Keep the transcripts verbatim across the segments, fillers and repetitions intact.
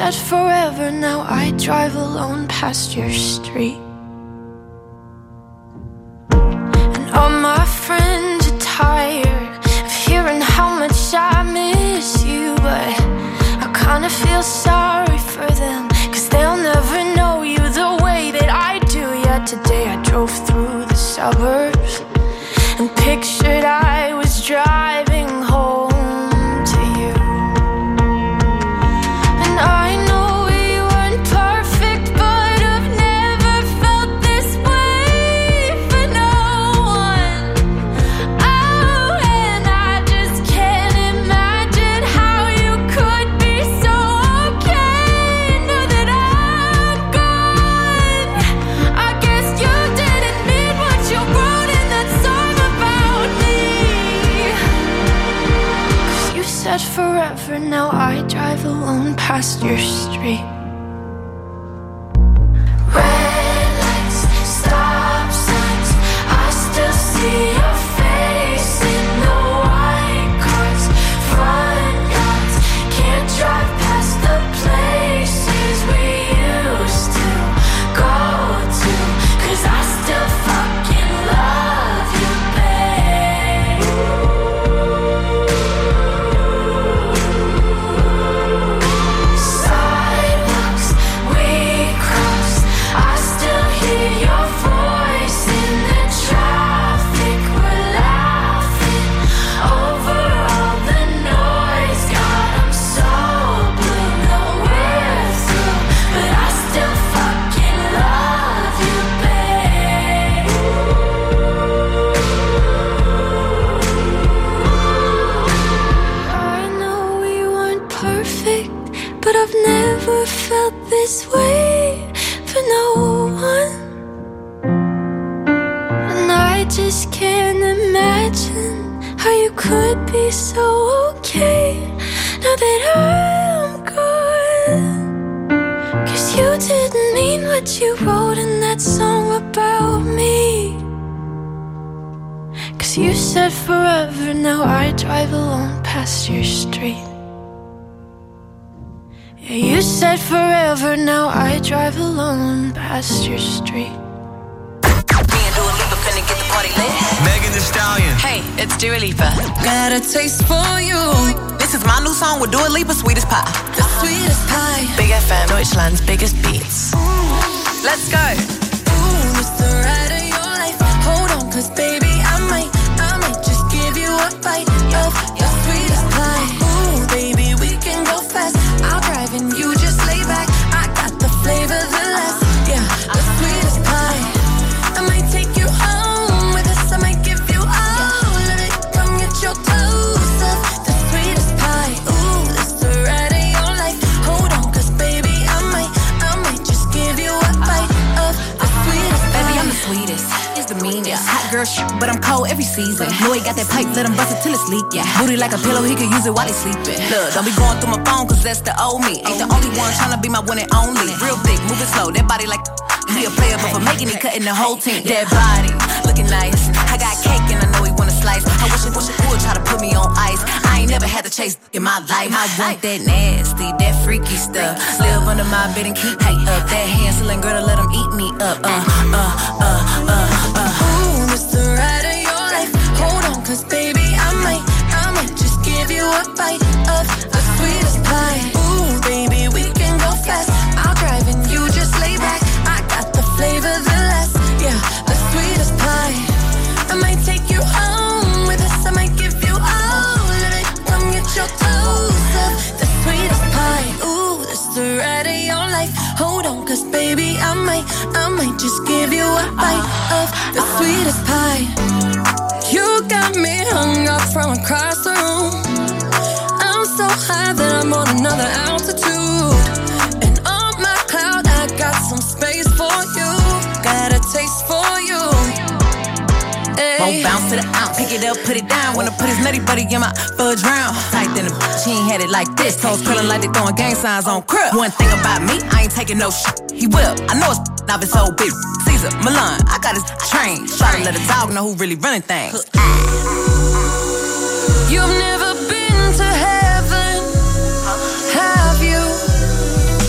said forever, now I drive alone past your street. And all my friends are tired of hearing how much I miss you, but I kinda feel sorry for them, cause they'll never know you the way that I do. Yeah, today I drove through the suburbs and pictured I was driving home to you. And I know we weren't perfect, but I've never felt this way for no one. Oh, and I just can't imagine how you could be so okay now that I'm gone. I guess you didn't mean what you wrote in that song about me. Cause you said forever, now I drive alone past your street. Red lights, stop signs, I still see your face in the white cars, front yards. Can't drive past the places we used to go to, cause I still fucking love you, babe. Sidewalks we crossed, I still hear your voice in the traffic. We're laughing over all the noise. God, I'm so blue, no we're through, but I still fucking love you, babe. I know we weren't perfect, but I've never felt this way for no one. And I just can't imagine how you could be so okay now that I'm gone. Cause you didn't mean what you wrote in that song about me. Cause you said forever, now I drive alone past your street. Yeah, you said forever, now I drive alone past your street. Me and Dua Lipa finna get the party lit. Megan Thee Stallion. Hey, it's Dua Lipa. Got a taste for you. This is my new song with Dua Lipa, Sweetest Pie. The sweetest pie. Big F M, Deutschland's biggest beats. Let's go. Ooh, it's the ride of your life. Hold on, cause baby, I might, I might just give you a bite of the sweetest pie. Ooh, baby, we can go fast. I'll drive and you just lay back. I got the flavor, the last, yeah, the sweetest pie. I might take you home with us. I might give you all of it. Come get your dose of the sweetest pie. Ooh, it's the ride of your life. Hold on, cause baby, I might, I might just give you a bite of the sweetest pie. Baby, I'm the sweetest, it's the meanest. Hot girl shit, but I'm cold every season. Know he got that pipe, let him bust it till it's leak. Yeah, booty like a pillow, he could use it while he sleeping. Look, don't be going through my phone, cause that's the old me. Ain't the only one tryna be my one and only. Real thick, moving slow, that body like he a player, but for making it, cutting the whole team. That body, looking nice. I got cake and I know he wanna slice. I wish it, wish it would try to put me on ice. I ain't never had to chase in my life. I want that nasty, that freaky stuff. Live under my bed and keep me up. That hand-selling girl to let him eat me up. Uh, uh, uh, uh, uh. Ooh, it's the ride of your life. Hold on, cause baby, I might, I might just give you a bite of the sweetest pie. Ooh, baby, we can go fast. I'll drive and you just lay back. I got the flavor, the last, yeah, the sweetest pie. I might take you home with us. I might give you all of it. Come get your dose of the sweetest pie. Ooh, that's the ride of your life. Hold on, cause baby, I might, I might just give you a bite of the sweetest pie. You got me hung up from across the room. I'm so high that I'm on another altitude. And on my cloud, I got some space for you. Got a taste for you. Won't bounce to the ounce, pick it up, put it down. Wanna put his nutty buddy in my fudge round. Tight than a bitch, he ain't had it like this. Toes curling like they throwing gang signs on crib. One thing about me, I ain't taking no shit. He will, I know it's I've been so big. Caesar, Milan, I got his train. Try to let a dog know who really running things. You've never been to heaven, have you?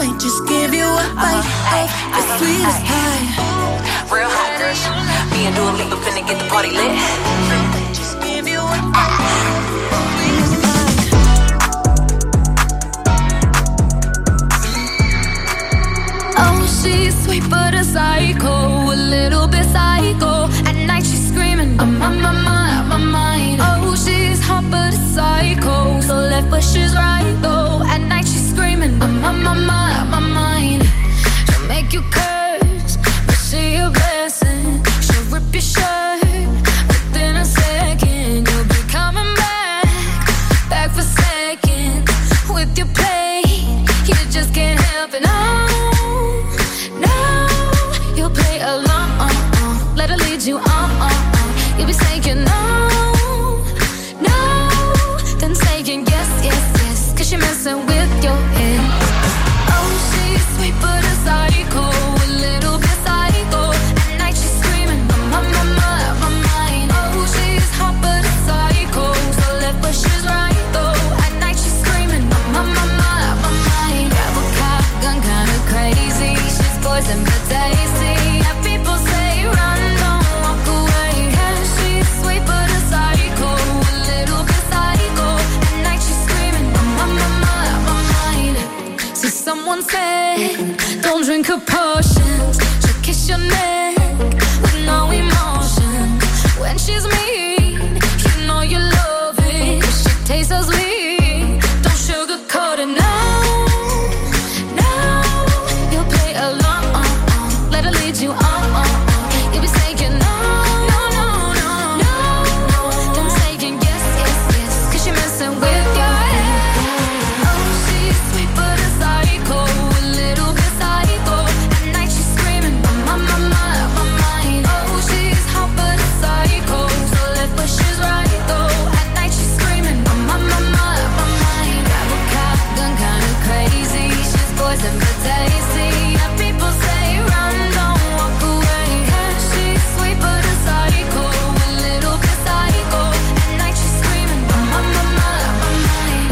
might just give you a bite of the sweetest pie. Real hot girl. Me and Dua Lipa finna get the party lit. Just give you a bite of the sweetest pie. Oh, she's sweet but a psycho, a little bit psycho. At night she's screaming, I'm on my mind, my mind. Oh, she's hot but a psycho, so left but she's right though. At night she's screaming, I'm on my mind, my mind. She'll make you curse, but she a blessing. She'll rip your shirt within a second. You'll be coming back, back for seconds with your play. You just can't help it, no. Play along, let her lead you on, on, on. You'll be saying no, no, then saying yes, yes, yes, cause you're messing with your head. Oh, she's sweet but a psycho, a little bit psycho. At night she's screaming, my, my, my, my mind. Oh, she's hot but a psycho, so left but she's right though. At night she's screaming, my, my, my, my mind. Grab a cop, gun kinda crazy, she's poison but tasty. Someone said, don't drink her potions. She'll kiss your neck with no emotion. When she's mean, you know you love it, 'cause she tastes so sweet. Don't sugarcoat it, no, no. You'll play along, let her lead you on. You'll be saying no, no, no, no, no. Then saying yes, yes, yes, 'cause you're messing with your head. Oh, she's sweet but a psycho, a little bit psycho. At night she's screaming, my, my, my, my mind. Oh, she's hot but a psycho, so left but she's right though. At night she's screaming, my, my, my, my mind. Grab a cop, gun kinda crazy, she's poison but tasty. Yeah, people say run, don't walk away. Yeah, she's sweet but a psycho, a little bit psycho. At night she's screaming, my, my, my, my mind.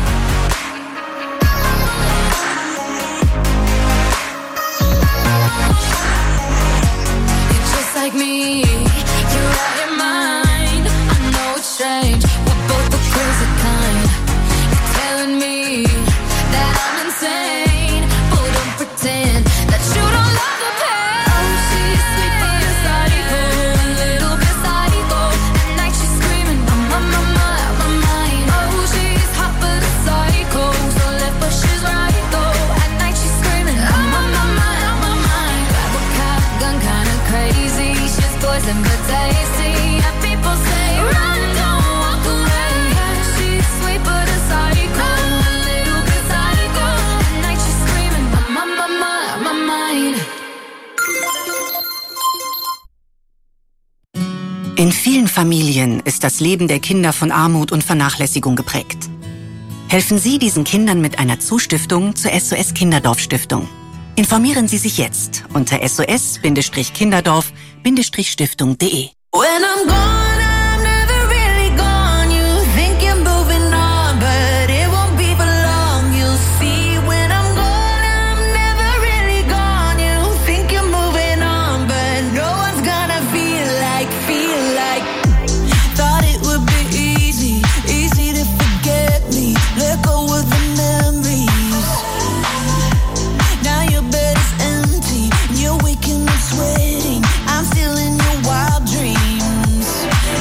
You're just like me, you're out your mind. I know it's strange, we're both the crazy kind. You're telling me that I'm insane, but don't pretend that you don't love the pain. Oh, she's sweet but a psycho, a little bit psycho. At night she's screaming, my, my, my, my mind. Oh, she's hot but a psycho, so left but she's right though. At night she's screaming, my, my, my, my mind. Grab a cop, gun kinda crazy, she's poison but tasty. Yeah, people say run, don't walk away. Yeah, she's sweet but a psycho, a little bit psycho. At night she's screaming, my, my, my, my, my mind. In vielen Familien ist das Leben der Kinder von Armut und Vernachlässigung geprägt. Helfen Sie diesen Kindern mit einer Zustiftung zur S O S Kinderdorf Stiftung. Informieren Sie sich jetzt unter S O S Kinderdorf Stiftung punkt de. When I'm gone, I'm never really gone. You think you're moving on, but it won't be for long. You'll see when I'm gone, I'm never really gone. You think you're moving on, but no one's gonna feel like, feel like. Thought it would be easy, easy to forget me. Let go of the memories. Now your bed is empty, you're waking up sweating. I'm still in your wild dreams.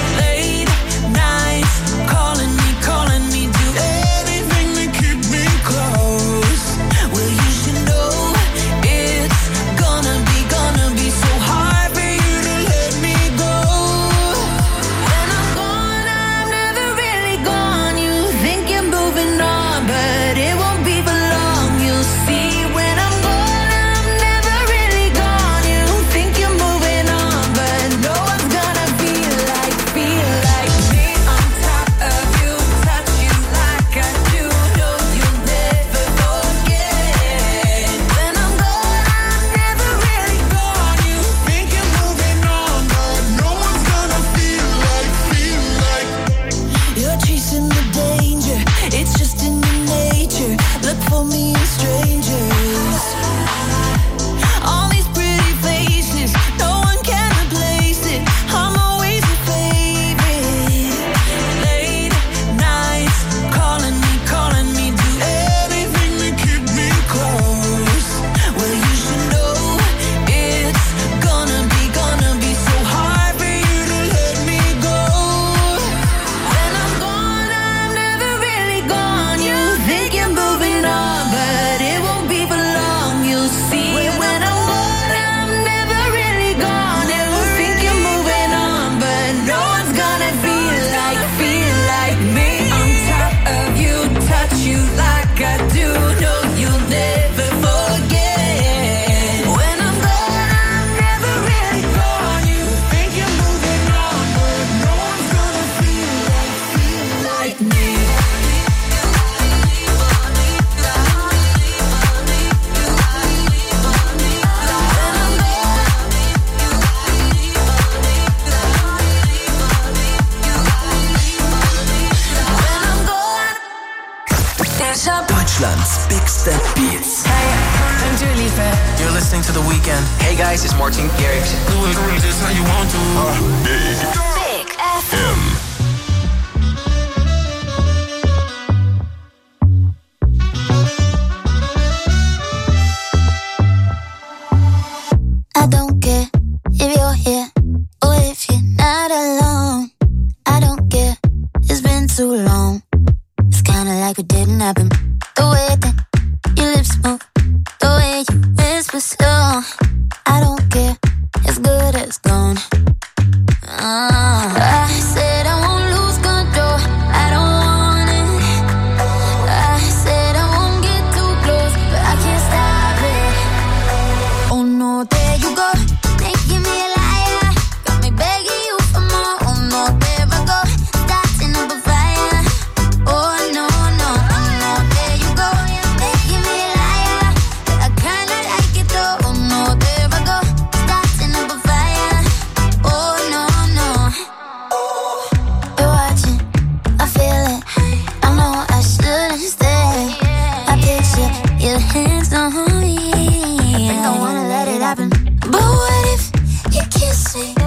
Deutschlands bigste Beats. Hey, I'm Dua Lipa. You're listening to The Weeknd. Hey guys, it's Martin Garrix. Do it just how you want to. Uh, big. Big F M. I don't care if you're here or if you're not alone. I don't care, it's been too long. It's kinda like it didn't happen. The way that your lips move, the way you whisper slow. I don't care, it's good as gone. uh, I said I won't lose control, I don't want it. I said I won't get too close, but I can't stop it. Oh no, there you go, making me a liar. Got me begging you for more. Oh no, there I go, starting up a fire. Oh no, no, oh no, there you go, making me a liar. But I kinda like it though. Oh no, there I go, starting up a fire. Oh no, no. You're watching, I feel it. I know I shouldn't stay. I picture your hands on me. I think I wanna let it happen. But what if you kiss me?